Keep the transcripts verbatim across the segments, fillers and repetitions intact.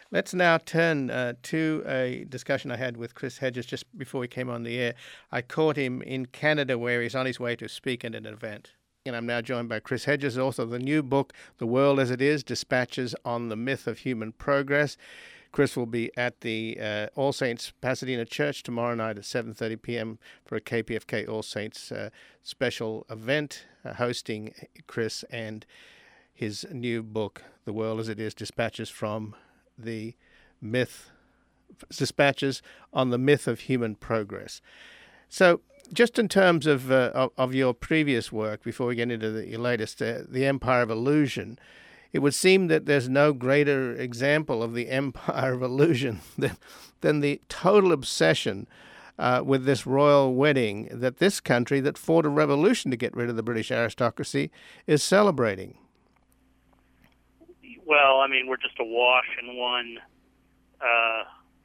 Let's now turn uh, to a discussion I had with Chris Hedges just before he came on the air. I caught him in Canada where he's on his way to speak at an event. And I'm now joined by Chris Hedges, author of the new book, The World as It Is, Dispatches on the Myth of Human Progress. Chris will be at the uh, All Saints Pasadena Church tomorrow night at seven thirty p.m. for a K P F K All Saints uh, special event, uh, hosting Chris and his new book, The World as It Is, Dispatches from the Myth, Dispatches on the Myth of Human Progress. So, just in terms of uh, of, of your previous work, before we get into the, your latest, uh, The Empire of Illusion, it would seem that there's no greater example of the empire of illusion than, than the total obsession uh, with this royal wedding that this country that fought a revolution to get rid of the British aristocracy is celebrating. Well, I mean, we're just awash in one uh,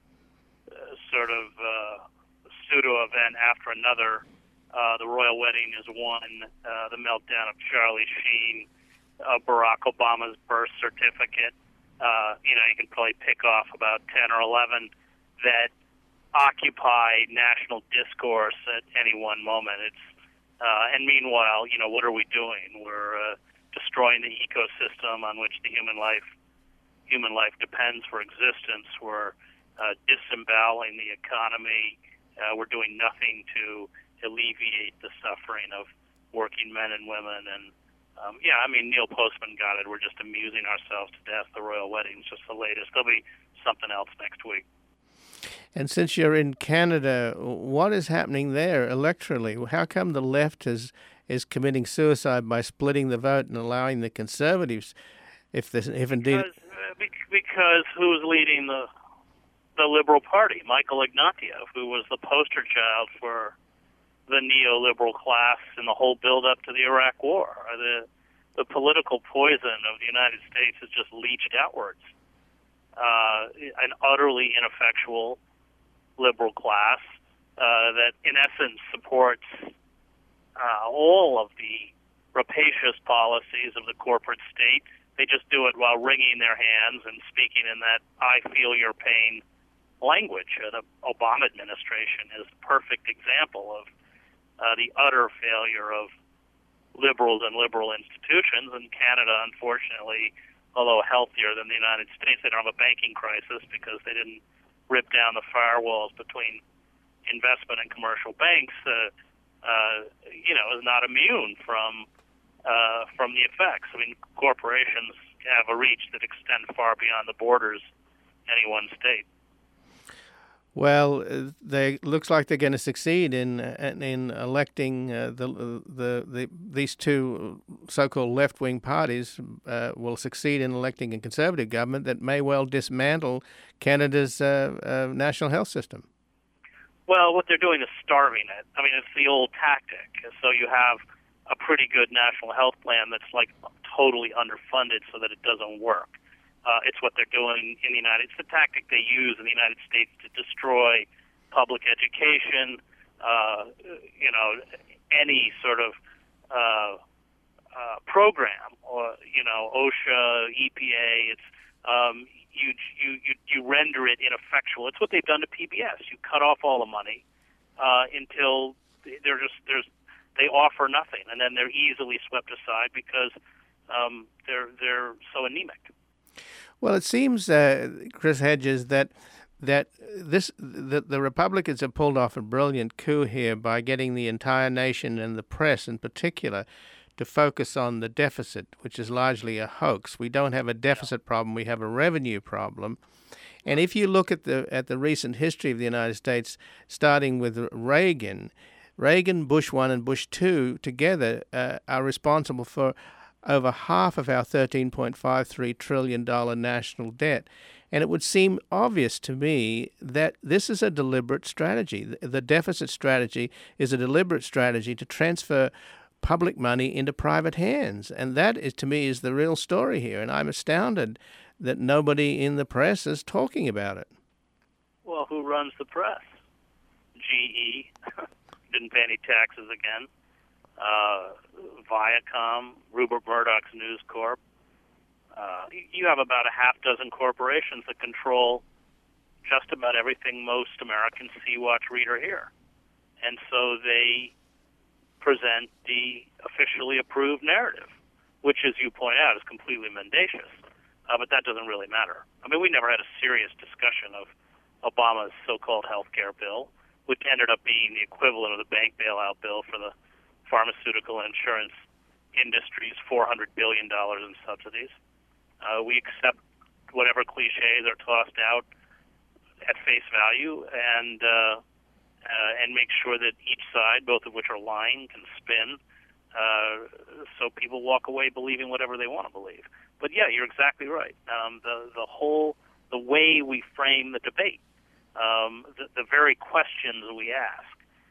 sort of uh, pseudo-event after another. Uh, the royal wedding is one, uh, the meltdown of Charlie Sheen, uh, Barack Obama's birth certificate. Uh, you know, you can probably pick off about ten or eleven that occupy national discourse at any one moment. It's uh, and meanwhile, you know, what are we doing? We're uh, destroying the ecosystem on which the human life human life depends for existence. We're uh, disemboweling the economy. Uh, we're doing nothing to alleviate the suffering of working men and women. And um, yeah, I mean, Neil Postman got it. We're just amusing ourselves to death. The royal wedding's just the latest. There'll be something else next week. And since you're in Canada, what is happening there electorally? How come the left is is committing suicide by splitting the vote and allowing the Conservatives, if this, if indeed, because, uh, because who's leading the the Liberal Party? Michael Ignatieff, who was the poster child for the neoliberal class in the whole build-up to the Iraq War. The the political poison of the United States has just leached outwards. Uh, an utterly ineffectual liberal class uh, that, in essence, supports uh, all of the rapacious policies of the corporate state. They just do it while wringing their hands and speaking in that "I feel your pain" language. Uh, the Obama administration is a perfect example of uh, the utter failure of liberals and liberal institutions. And Canada, unfortunately, although healthier than the United States, they don't have a banking crisis because they didn't rip down the firewalls between investment and commercial banks. Uh, uh, you know, is not immune from uh, from the effects. I mean, corporations have a reach that extends far beyond the borders any one state. Well, they looks like they're going to succeed in in electing uh, the, the the these two so-called left-wing parties uh, will succeed in electing a conservative government that may well dismantle Canada's uh, uh, national health system. Well, what they're doing is starving it. I mean, it's the old tactic. So you have a pretty good national health plan that's like totally underfunded so that it doesn't work. Uh, it's what they're doing in the United States. It's the tactic they use in the United States to destroy public education, uh, you know, any sort of uh, uh, program, or, you know, OSHA, E P A. It's um, you, you you you render it ineffectual. It's what they've done to P B S. You cut off all the money uh, until they're just there's they offer nothing, and then they're easily swept aside because um, they're they're so anemic. Well, it seems, uh, Chris Hedges, that that this that the Republicans have pulled off a brilliant coup here by getting the entire nation and the press in particular to focus on the deficit, which is largely a hoax. We don't have a deficit problem; we have a revenue problem. And if you look at the at the recent history of the United States, starting with Reagan, Reagan, Bush one, and Bush two together uh, are responsible for over half of our thirteen point five three trillion dollars national debt. And it would seem obvious to me that this is a deliberate strategy. The deficit strategy is a deliberate strategy to transfer public money into private hands. And that, is, to me, is the real story here. And I'm astounded that nobody in the press is talking about it. Well, who runs the press? G E didn't pay any taxes again. Uh, Viacom, Rupert Murdoch's News Corp, Uh, you have about a half dozen corporations that control just about everything most Americans see, watch, read, or hear. And so they present the officially approved narrative, which, as you point out, is completely mendacious. Uh, but that doesn't really matter. I mean, we never had a serious discussion of Obama's so-called health care bill, which ended up being the equivalent of the bank bailout bill for the pharmaceutical and insurance industries, four hundred billion dollars in subsidies. Uh, we accept whatever cliches are tossed out at face value and uh, uh, and make sure that each side, both of which are lying, can spin, uh, so people walk away believing whatever they want to believe. But yeah, you're exactly right. Um, the the whole the way we frame the debate, um, the, the very questions we ask,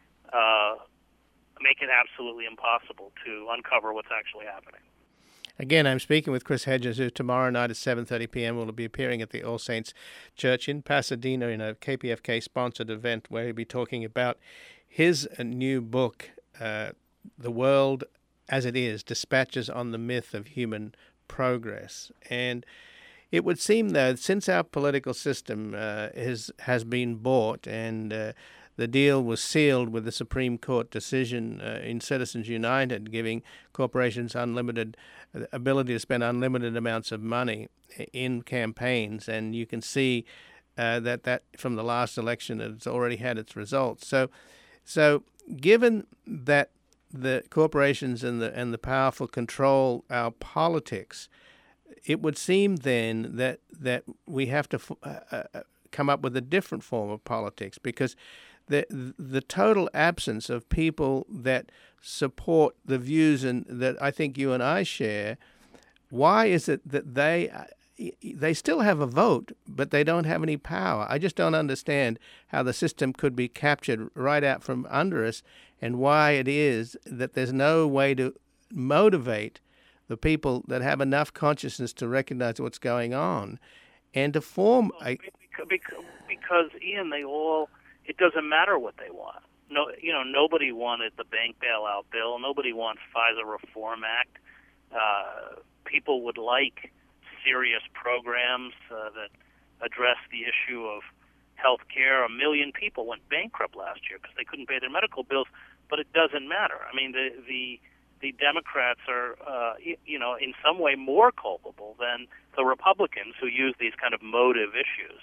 uh, make it absolutely impossible to uncover what's actually happening. Again, I'm speaking with Chris Hedges, who tomorrow night at seven thirty p.m. will be appearing at the All Saints Church in Pasadena in a K P F K-sponsored event where he'll be talking about his new book, uh, The World as It Is, Dispatches on the Myth of Human Progress. And it would seem that since our political system uh, is, has been bought and uh, the deal was sealed with the Supreme Court decision uh, in Citizens United, giving corporations unlimited ability to spend unlimited amounts of money in campaigns, and you can see uh, that that from the last election it's already had its results. So, so given that the corporations and the and the powerful control our politics, it would seem then that that we have to uh, uh, come up with a different form of politics, because the the total absence of people that support the views and that I think you and I share, why is it that they they still have a vote, but they don't have any power? I just don't understand how the system could be captured right out from under us, and why it is that there's no way to motivate the people that have enough consciousness to recognize what's going on and to form a... Because, because Ian, they all... It doesn't matter what they want. No, you know, nobody wanted the bank bailout bill. Nobody wants FISA Reform Act. Uh, people would like serious programs uh, that address the issue of health care. A million people went bankrupt last year because they couldn't pay their medical bills. But it doesn't matter. I mean, the the the Democrats are, uh, you know, in some way more culpable than the Republicans who use these kind of motive issues.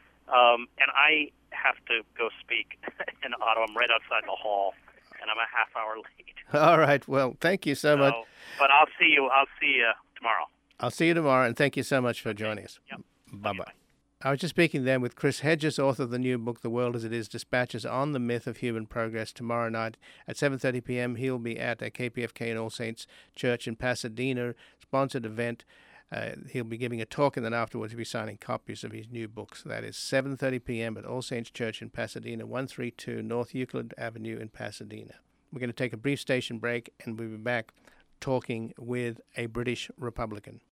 Um, and I have to go speak in Ottawa. I'm right outside the hall, and I'm a half hour late. All right. Well, thank you so, so much. But I'll see you. I'll see you tomorrow. I'll see you tomorrow, and thank you so much for okay. joining us. Yep. Bye-bye. Okay, I was just speaking then with Chris Hedges, author of the new book, The World as It Is, Dispatches on the Myth of Human Progress. Tomorrow night at seven thirty p.m. he'll be at a K P F K and All Saints Church in Pasadena, sponsored event. Uh, he'll be giving a talk, and then afterwards he'll be signing copies of his new books. That is seven thirty p.m. at All Saints Church in Pasadena, one thirty-two North Euclid Avenue in Pasadena. We're going to take a brief station break, and we'll be back talking with a British Republican.